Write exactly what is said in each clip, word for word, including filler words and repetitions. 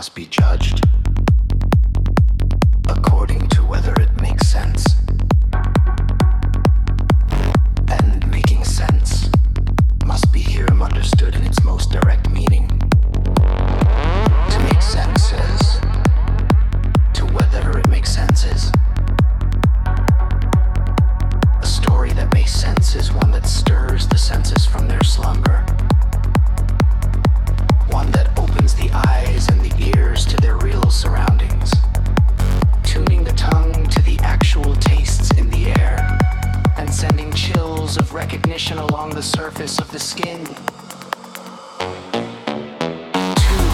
must be judged according to whether it makes sense. And making sense must be here understood in its most direct meaning. To make sense is to whether it makes sense is. A story that makes sense is one that stirs the senses from their slumber. One that opens the eyes and the ears to their real surroundings, tuning the tongue to the actual tastes in the air, and sending chills of recognition along the surface of the skin. Two,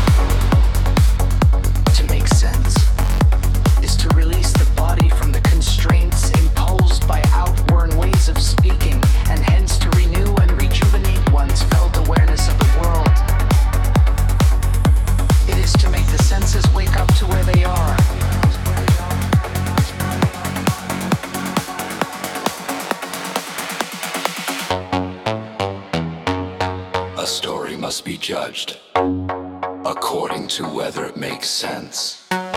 to make sense is to release the body from the constraints imposed by outworn ways of speaking, and hence to renew and rejuvenate one's felt awareness of the world. It is to make the senses wake up to where they are. A story must be judged according to whether it makes sense.